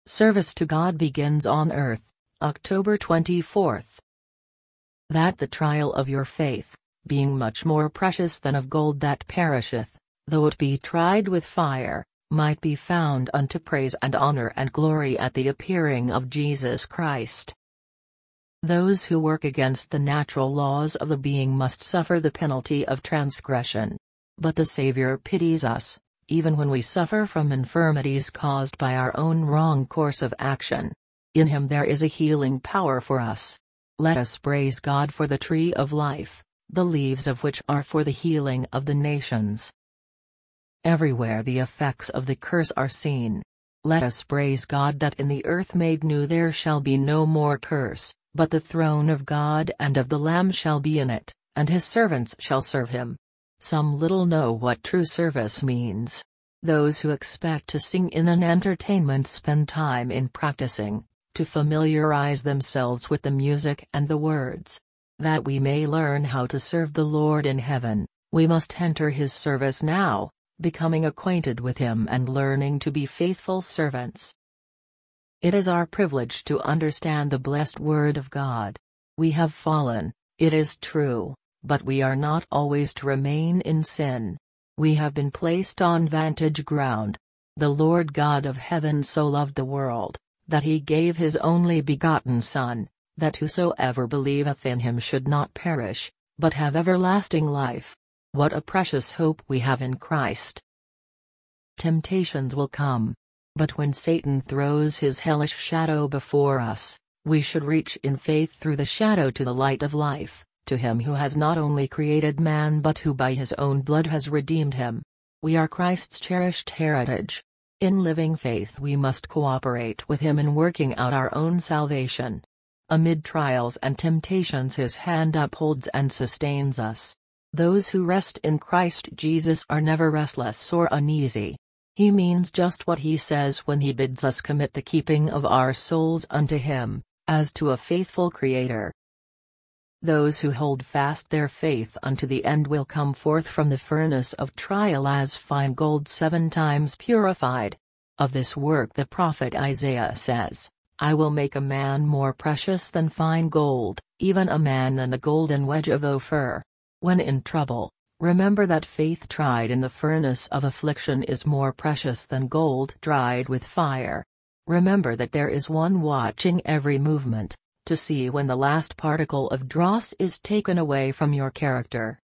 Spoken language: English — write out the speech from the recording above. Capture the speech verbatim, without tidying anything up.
Service to God begins on earth, October twenty-fourth. That the trial of your faith, being much more precious than of gold that perisheth, though it be tried with fire, might be found unto praise and honor and glory at the appearing of Jesus Christ. Those who work against the natural laws of the being must suffer the penalty of transgression. But the Savior pities us, even when we suffer from infirmities caused by our own wrong course of action. In Him there is a healing power for us. Let us praise God for the tree of life, the leaves of which are for the healing of the nations. Everywhere the effects of the curse are seen. Let us praise God that in the earth made new there shall be no more curse, but the throne of God and of the Lamb shall be in it, and His servants shall serve Him. Some little know what true service means. Those who expect to sing in an entertainment spend time in practicing, to familiarize themselves with the music and the words. That we may learn how to serve the Lord in heaven, we must enter His service now, becoming acquainted with Him and learning to be faithful servants. It is our privilege to understand the blessed Word of God. We have fallen, it is true, but we are not always to remain in sin. We have been placed on vantage ground. The Lord God of heaven so loved the world, that He gave His only begotten Son, that whosoever believeth in Him should not perish, but have everlasting life. What a precious hope we have in Christ! Temptations will come. But when Satan throws his hellish shadow before us, we should reach in faith through the shadow to the light of life, to Him who has not only created man but who by His own blood has redeemed him. We are Christ's cherished heritage. In living faith we must cooperate with Him in working out our own salvation. Amid trials and temptations His hand upholds and sustains us. Those who rest in Christ Jesus are never restless or uneasy. He means just what He says when He bids us commit the keeping of our souls unto Him, as to a faithful Creator. Those who hold fast their faith unto the end will come forth from the furnace of trial as fine gold seven times purified. Of this work the prophet Isaiah says, I will make a man more precious than fine gold, even a man than the golden wedge of Ophir. When in trouble, remember that faith tried in the furnace of affliction is more precious than gold tried with fire. Remember that there is one watching every movement, to see when the last particle of dross is taken away from your character.